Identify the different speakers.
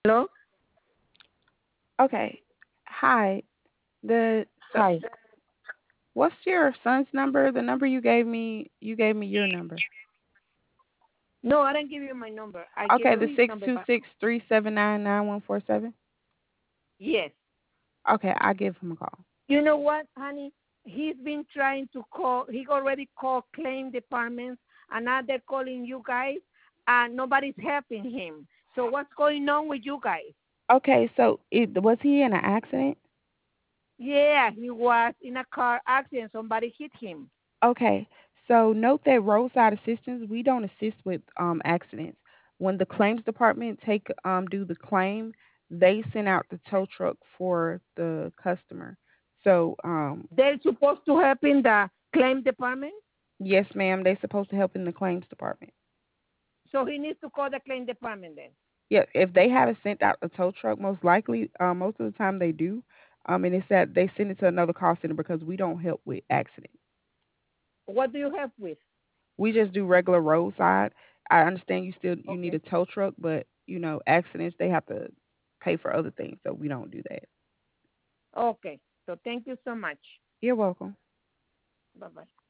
Speaker 1: Hello?
Speaker 2: Okay. Hi. The so
Speaker 1: Hi.
Speaker 2: what's your son's number? The number you gave me your number.
Speaker 1: No, I didn't give you my number. I gave
Speaker 2: Okay,
Speaker 1: you
Speaker 2: the
Speaker 1: his
Speaker 2: six
Speaker 1: number,
Speaker 2: two
Speaker 1: but
Speaker 2: six 379 9147.
Speaker 1: yes.
Speaker 2: Okay, I'll give him a call.
Speaker 1: You know what, honey? He's been trying to call. He already called claim departments, and now they're calling you guys, and nobody's helping him. So what's going on with you guys?
Speaker 2: Okay, so was he in an accident?
Speaker 1: Yeah, he was in a car accident. Somebody hit him.
Speaker 2: Okay. So note that roadside assistance, we don't assist with accidents. When the claims department do the claim, they send out the tow truck for the customer. So
Speaker 1: They're supposed to help in the claim department,
Speaker 2: yes, ma'am, they're supposed to help in the claims department.
Speaker 1: so he needs to call the claim department then.
Speaker 2: Yeah, if they haven't sent out a tow truck, most likely, most of the time they do. And it's that they send it to another call center because we don't help with accidents.
Speaker 1: What do you help with?
Speaker 2: We just do regular roadside. I understand you need
Speaker 1: Okay.
Speaker 2: a tow truck, but accidents they have to pay for other things, so we don't do that.
Speaker 1: Okay. So thank you so much.
Speaker 2: You're welcome.
Speaker 1: Bye bye.